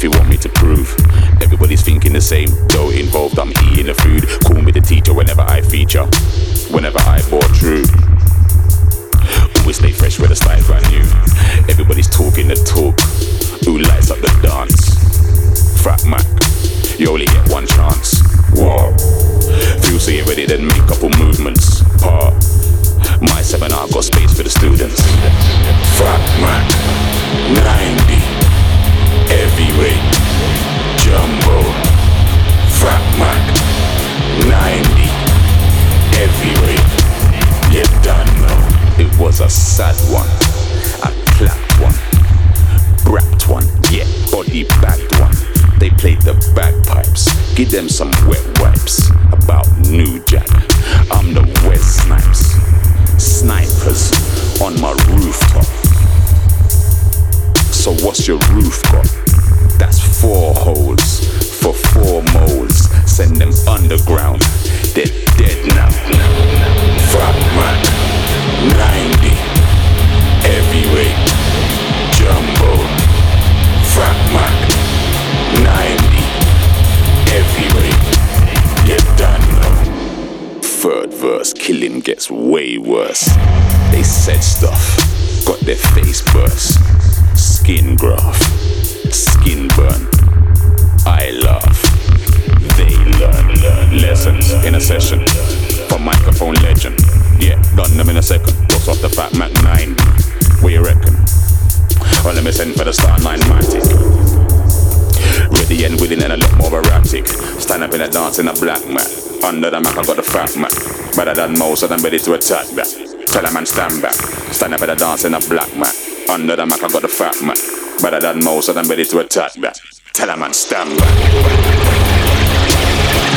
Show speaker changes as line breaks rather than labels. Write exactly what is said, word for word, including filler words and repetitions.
you want me to prove? Everybody's thinking the same, though involved I'm eating the food. Call me the teacher whenever I feature, whenever I bore true. Always stay fresh where the style's brand new. Everybody's talking the talk. Who lights up the dance? Fat Mac, you only get one chance. Whoa. Feel so you're ready, then make couple movements. Part. My seminar got space for the students. Fat Mac, ninety. Heavyweight, jumbo. Fat Mac, ninety. Heavyweight, you done know. It was a sad one, a clapped one, brapped one, yeah, body bagged one. They played the bagpipes, give them some wet wipes. About New Jack, I'm the West Snipes. Snipers on my rooftop. So what's your roof got? That's four holes for four moles. Send them underground, they're dead now. Fat Mac, ninety. Heavyweight, jumbo. Fat Mac, ninety. Heavyweight, you done know. Third verse, killing gets way worse. They said stuff, got their face burst. Skin graft, skin burn. I laugh, they learn, learn lessons in a session. For microphone legend, yeah, done them in a second. What's off the Fat Mac nine? What you reckon? Well, let me send for the Star nine Matic. Ready and willing and a lot more erratic. Stand up in a dance in a black mat. Under the Mac I got the Fat Mac. Better than most of them ready to attack that. Tell a man stand back. Stand up in a dance in a black mat. Under the Mac I got the Fat Mac. Better than most of them ready to attack that. Tell a man stand back.